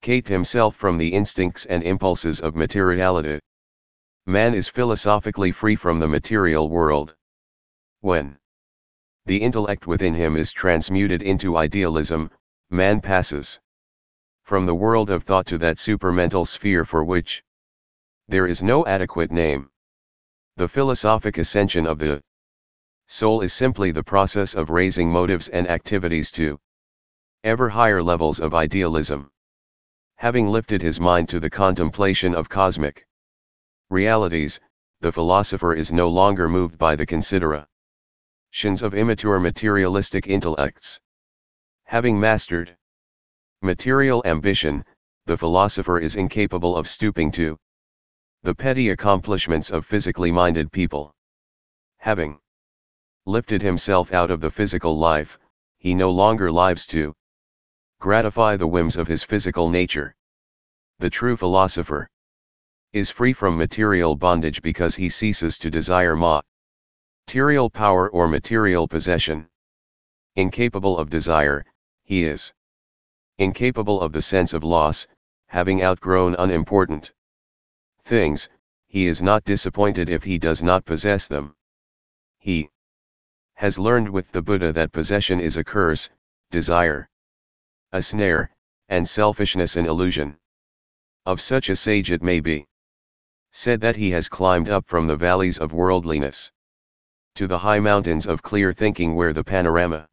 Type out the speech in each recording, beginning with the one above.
himself from the instincts and impulses of materiality. Man is philosophically free from the material world. When the intellect within him is transmuted into idealism, man passes from the world of thought to that supermental sphere for which there is no adequate name. The philosophic ascension of the soul is simply the process of raising motives and activities to ever higher levels of idealism. Having lifted his mind to the contemplation of cosmic realities, the philosopher is no longer moved by the considerations of immature materialistic intellects. Having mastered material ambition, the philosopher is incapable of stooping to the petty accomplishments of physically minded people. Having lifted himself out of the physical life, he no longer lives to gratify the whims of his physical nature. The true philosopher is free from material bondage because he ceases to desire material power or material possession. Incapable of desire, he is incapable of the sense of loss. Having outgrown unimportant things, he is not disappointed if he does not possess them. He has learned with the Buddha that possession is a curse, desire a snare, and selfishness an illusion. Of such a sage it may be said that he has climbed up from the valleys of worldliness to the high mountains of clear thinking, where the panorama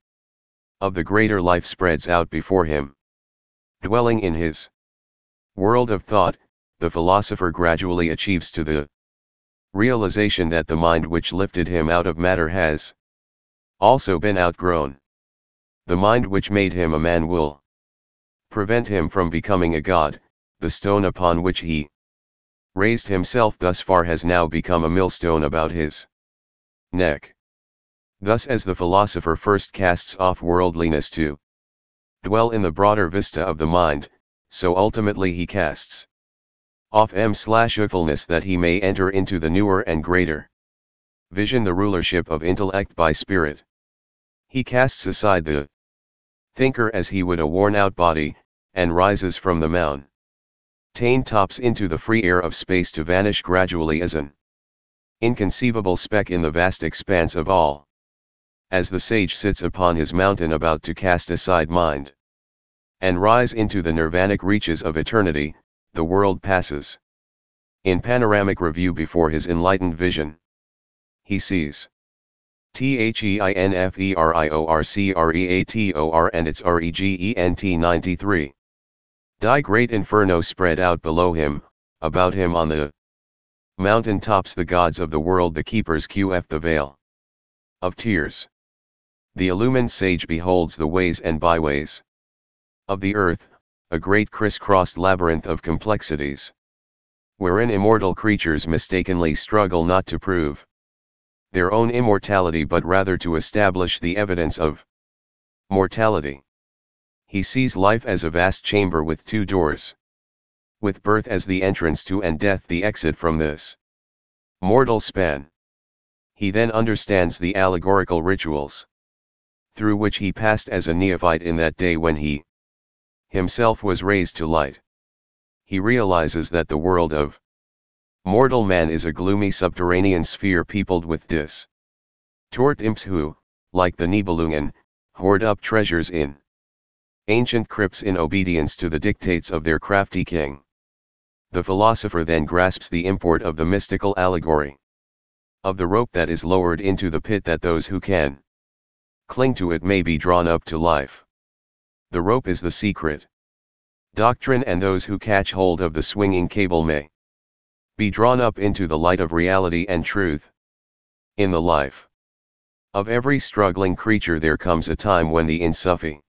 of the greater life spreads out before him. Dwelling in his world of thought, the philosopher gradually achieves to the realization that the mind which lifted him out of matter has also been outgrown. The mind which made him a man will prevent him from becoming a god. The stone upon which he raised himself thus far has now become a millstone about his neck. Thus, as the philosopher first casts off worldliness to dwell in the broader vista of the mind, so ultimately he casts off m/ufulness that he may enter into the newer and greater vision, the rulership of intellect by spirit. He casts aside the thinker as he would a worn-out body, and rises from the mountain tops into the free air of space to vanish gradually as an inconceivable speck in the vast expanse of all. As the sage sits upon his mountain about to cast aside mind and rise into the nirvanic reaches of eternity, the world passes in panoramic review before his enlightened vision. He sees THEINFERIORCREATOR and its REGENT 93. Die great inferno spread out below him, about him on the mountain tops the gods of the world, the keepers QF the veil of tears. The illumined sage beholds the ways and byways of the earth, a great criss-crossed labyrinth of complexities, wherein immortal creatures mistakenly struggle not to prove their own immortality but rather to establish the evidence of mortality. He sees life as a vast chamber with two doors, with birth as the entrance to and death the exit from this mortal span. He then understands the allegorical rituals through which he passed as a neophyte in that day when he himself was raised to light. He realizes that the world of mortal man is a gloomy subterranean sphere peopled with distorted imps who, like the Nibelungen, hoard up treasures in ancient crypts in obedience to the dictates of their crafty king. The philosopher then grasps the import of the mystical allegory of the rope that is lowered into the pit, that those who can cling to it may be drawn up to life. The rope is the secret doctrine, and those who catch hold of the swinging cable may be drawn up into the light of reality and truth. In the life of every struggling creature there comes a time when the insufficiency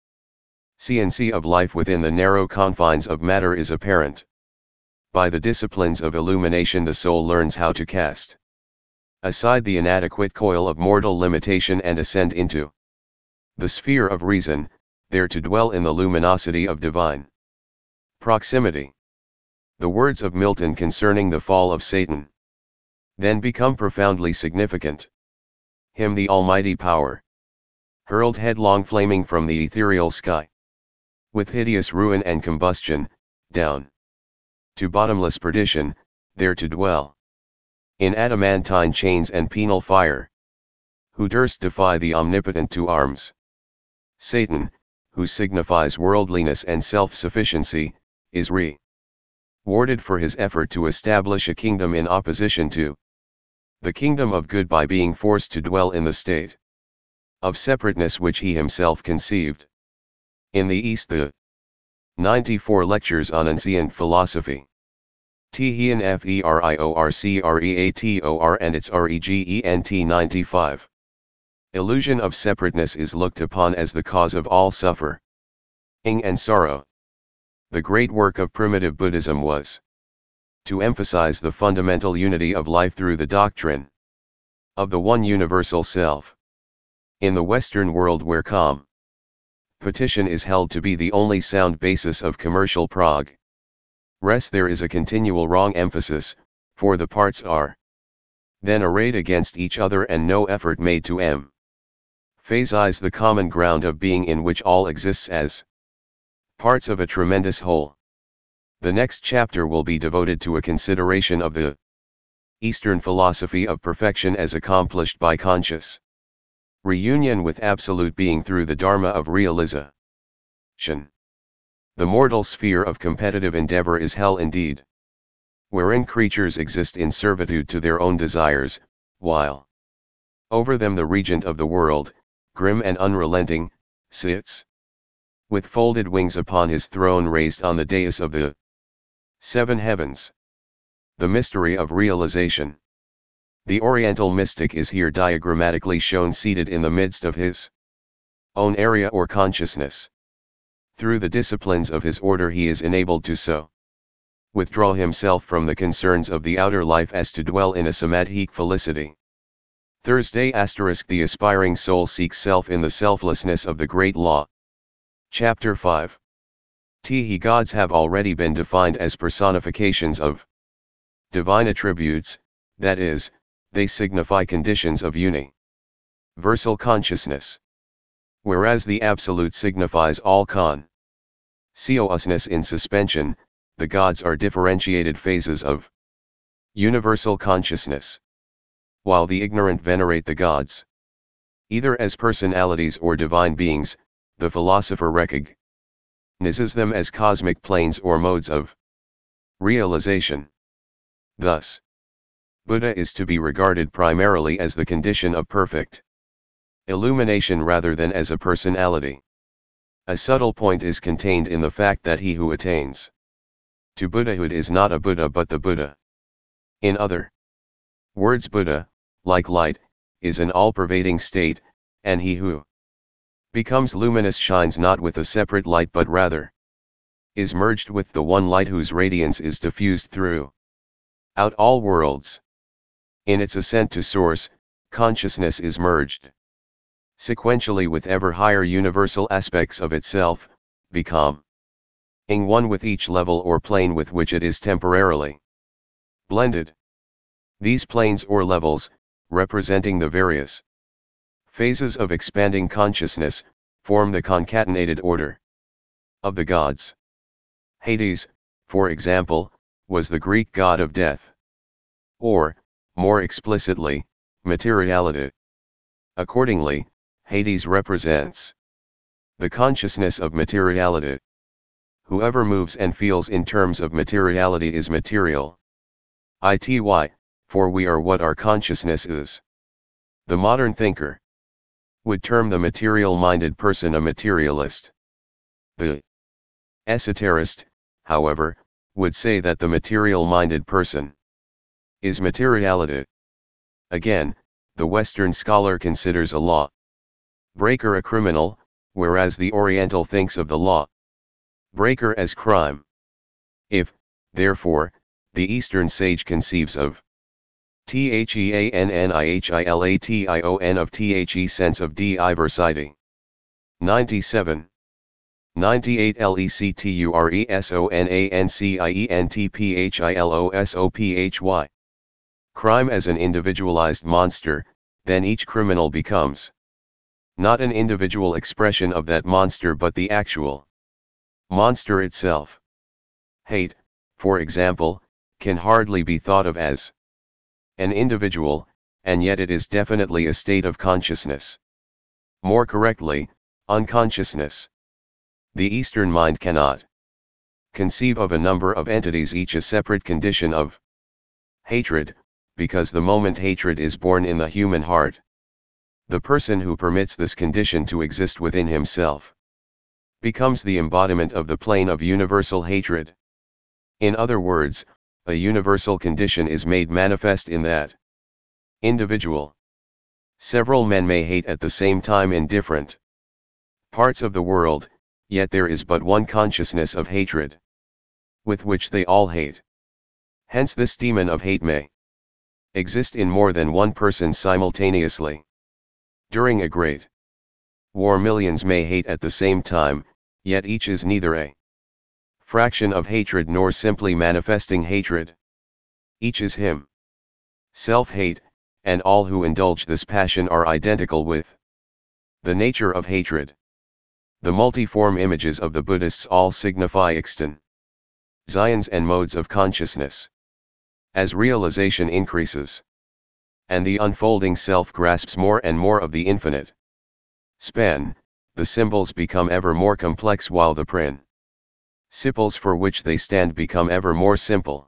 of life within the narrow confines of matter is apparent. By the disciplines of illumination the soul learns how to cast aside the inadequate coil of mortal limitation and ascend into the sphere of reason, there to dwell in the luminosity of divine proximity. The words of Milton concerning the fall of Satan then become profoundly significant. Him the almighty power hurled headlong flaming from the ethereal sky, with hideous ruin and combustion, down to bottomless perdition, there to dwell in adamantine chains and penal fire. Who durst defy the omnipotent to arms? Satan, who signifies worldliness and self-sufficiency, is rewarded for his effort to establish a kingdom in opposition to the kingdom of good by being forced to dwell in the state of separateness which he himself conceived. In the East, the 94 Lectures on Ancient Philosophy. Tehien Ferriorcreator and its Regent 95. Illusion of separateness is looked upon as the cause of all suffering and sorrow. The great work of primitive Buddhism was to emphasize the fundamental unity of life through the doctrine of the one universal self. In the Western world, where competition is held to be the only sound basis of commercial progress, there is a continual wrong emphasis, for the parts are then arrayed against each other and no effort made to emphasize the common ground of being in which all exists as parts of a tremendous whole. The next chapter will be devoted to a consideration of the Eastern philosophy of perfection as accomplished by conscious reunion with absolute being through the Dharma of realization. The mortal sphere of competitive endeavor is hell indeed, wherein creatures exist in servitude to their own desires, while over them the regent of the world, grim and unrelenting, sits with folded wings upon his throne raised on the dais of the seven heavens. The mystery of realization. The Oriental mystic is here diagrammatically shown seated in the midst of his own area or consciousness. Through the disciplines of his order he is enabled to so withdraw himself from the concerns of the outer life as to dwell in a samadhic felicity. Thursday *. The aspiring soul seeks self in the selflessness of the great law. Chapter 5. The gods have already been defined as personifications of divine attributes, that is, they signify conditions of universal consciousness. Whereas the Absolute signifies all consciousness in suspension, the gods are differentiated phases of universal consciousness. While the ignorant venerate the gods either as personalities or divine beings, the philosopher recognizes them as cosmic planes or modes of realization. Thus, Buddha is to be regarded primarily as the condition of perfect illumination rather than as a personality. A subtle point is contained in the fact that he who attains to Buddhahood is not a Buddha but the Buddha. In other words, Buddha, like light, is an all-pervading state, and he who becomes luminous shines not with a separate light but rather is merged with the one light whose radiance is diffused throughout all worlds. In its ascent to source, consciousness is merged sequentially with ever higher universal aspects of itself, becoming one with each level or plane with which it is temporarily blended. These planes or levels, representing the various phases of expanding consciousness, form the concatenated order of the gods. Hades, for example, was the Greek god of death. Or, more explicitly, materiality. Accordingly, Hades represents the consciousness of materiality. Whoever moves and feels in terms of materiality is material. Ity, for we are what our consciousness is. The modern thinker would term the material-minded person a materialist. The esoterist, however, would say that the material-minded person is materiality. Again, the Western scholar considers a law breaker a criminal, whereas the Oriental thinks of the law breaker as crime. If, therefore, the Eastern sage conceives of theannihilation of the sense of diversity. 97. 98 lecturesonancientphilosophy. Crime as an individualized monster, then each criminal becomes not an individual expression of that monster but the actual monster itself. Hate, for example, can hardly be thought of as an individual, and yet it is definitely a state of consciousness. More correctly, unconsciousness. The Eastern mind cannot conceive of a number of entities, each a separate condition of hatred, because the moment hatred is born in the human heart, the person who permits this condition to exist within himself becomes the embodiment of the plane of universal hatred. In other words, a universal condition is made manifest in that individual. Several men may hate at the same time in different parts of the world, yet there is but one consciousness of hatred, with which they all hate. Hence this demon of hate may exist in more than one person simultaneously. During a great war, millions may hate at the same time, yet each is neither a fraction of hatred nor simply manifesting hatred. Each is him. Self-hate, and all who indulge this passion are identical with the nature of hatred. The multiform images of the Buddhists all signify extant Zyons and modes of consciousness. As realization increases, and the unfolding self grasps more and more of the infinite span, the symbols become ever more complex while the principles for which they stand become ever more simple.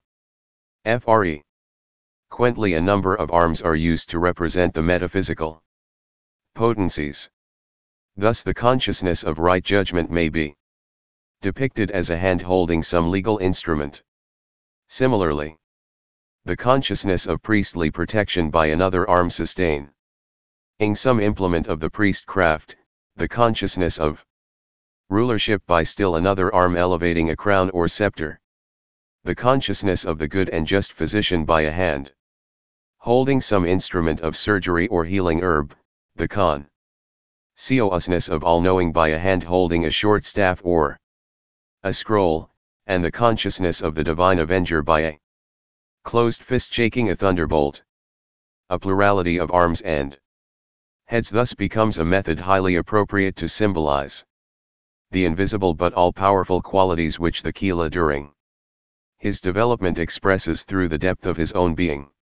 Frequently a number of arms are used to represent the metaphysical potencies. Thus the consciousness of right judgment may be depicted as a hand holding some legal instrument. Similarly, the consciousness of priestly protection by another arm sustaining some implement of the priestcraft, the consciousness of rulership by still another arm elevating a crown or scepter, the consciousness of the good and just physician by a hand holding some instrument of surgery or healing herb, the consciousness of all-knowing by a hand holding a short staff or a scroll, and the consciousness of the divine avenger by a closed fist shaking a thunderbolt. A plurality of arms and heads thus becomes a method highly appropriate to symbolize the invisible but all-powerful qualities which the Kila during his development expresses through the depth of his own being.